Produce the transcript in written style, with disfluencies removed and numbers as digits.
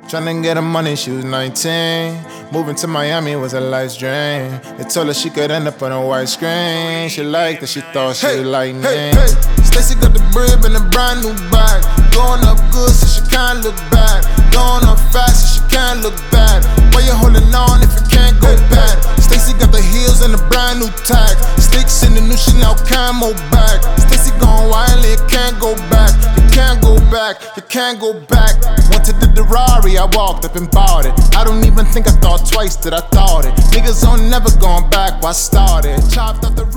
Tryna get her money, she was 19. Moving to Miami was a life's dream. They told her she could end up on a white screen. She liked that, she thought she was lightning. Stacey got the brib and a brand new bag. Going up good so she can't look back. Going up fast so she can't look bad. Why you holding on if it can't go bad? Stacey got the heels and a brand new tag. Sticks in the new Chanel camo bag. Stacey gone wild, it can't go back. You can't go back, you can't go back. Went to the Ferrari, I walked up and bought it. I don't even think I thought twice that I thought it. Niggas on never going back, why started? Chopped off the